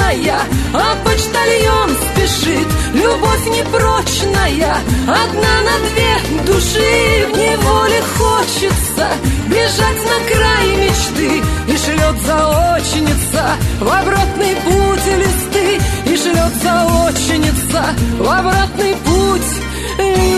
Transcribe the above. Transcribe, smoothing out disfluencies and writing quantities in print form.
срочная, а почтальон спешит. Любовь непрочная, одна на две души. В неволе хочется бежать на край мечты, и шлет заочница в обратный путь листы, и шлет заочница в обратный путь листы.